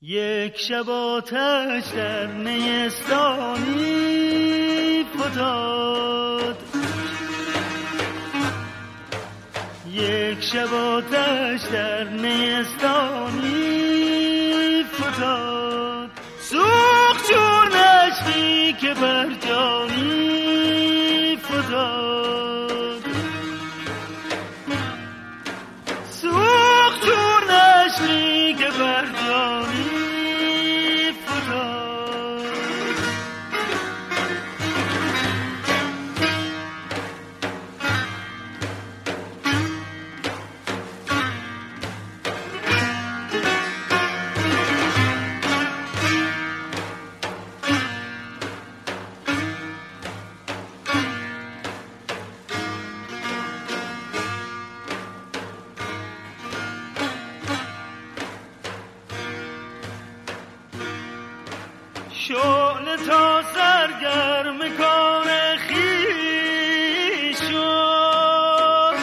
یک شب آتش در نیستانی فتاد، یک شب آتش در نیستانی فتاد، سوخت چون عشقی که بر جانی فتاد، سوخت چون عشقی که بر جانی شعله تا سرگرم کار خویش شد،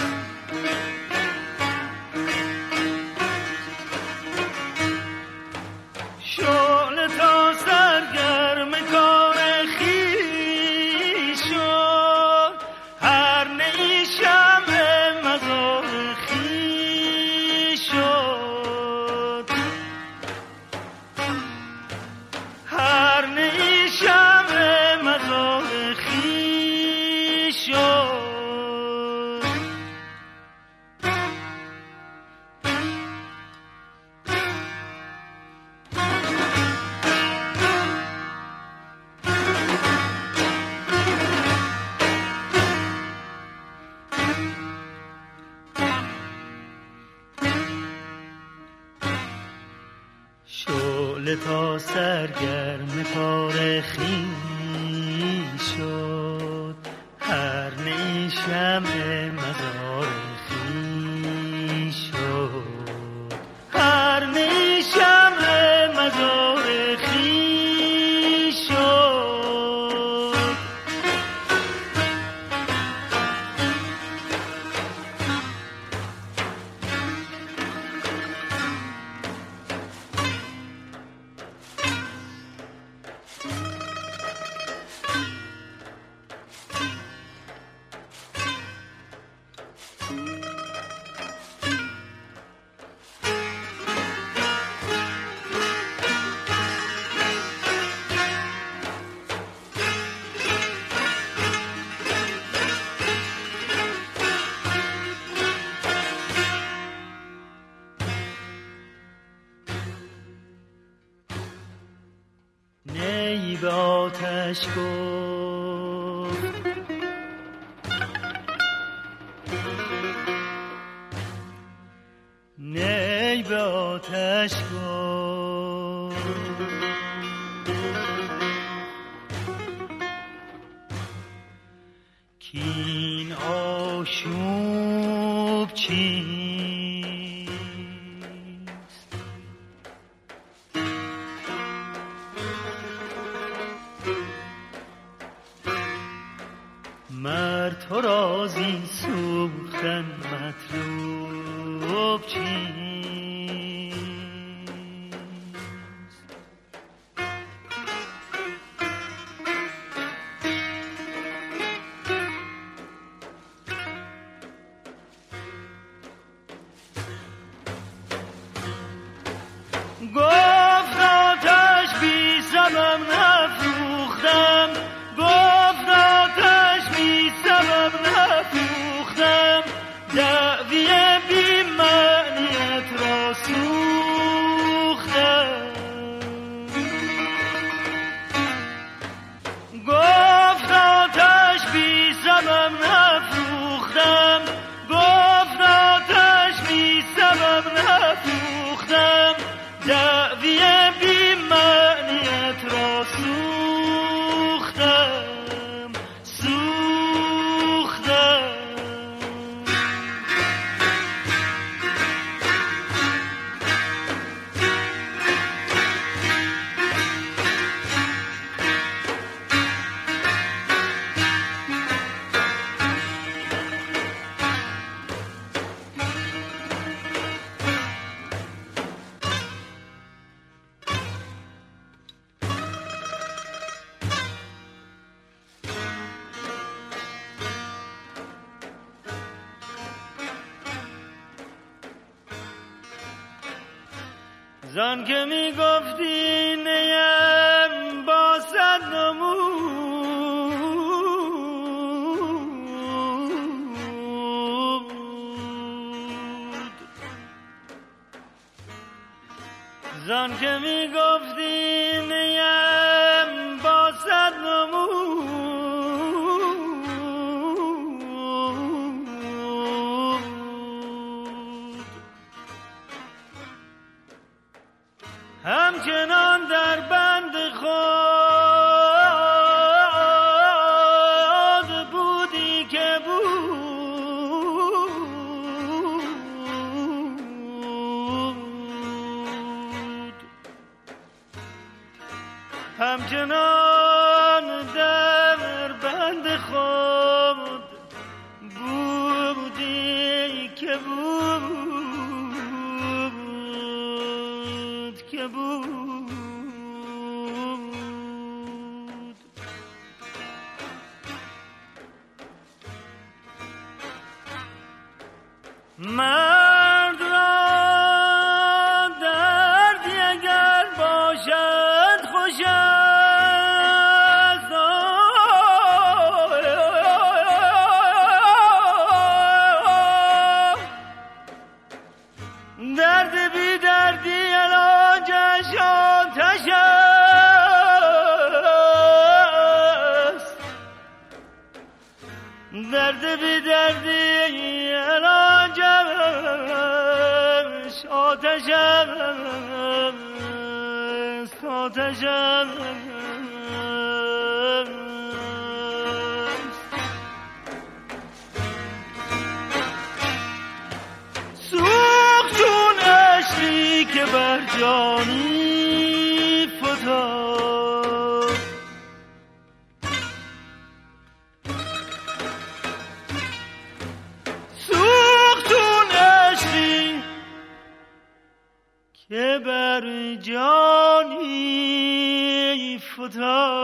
شعله تا سرگرم کار خویش شد، هر نی شمع مزار خویش شد، هر نی شمع مزار خویش شد. شعله تا سرگرم کار خویش شد، هر نی شمع مزار خویش شد، هر نی شمع مزار خویش شد. نی به آتش گفت نی به آتش گفت کین آشوب چیست، مر تو را زین سوختن مطلوب چیست. گفت آتش بی سبب نفروختم، گفت آتش بی سبب نفروختم، دعوی بی معنی زان که می گفتی نیم با صد نمود، زان که می گفتی نیم با صد نمود، همچنان در بند خود بودی که بود، همچنان در بند خود بودی که بود، که بود. مرد را دردی اگر باشد خوش است، درد بی دردی علاجش آتش است، درد بی دردی علاجش آتش است، آتش است. سوخت چون عشقی که بر جانی فتاد، سوخت چون عشقی که بر جانی فتاد.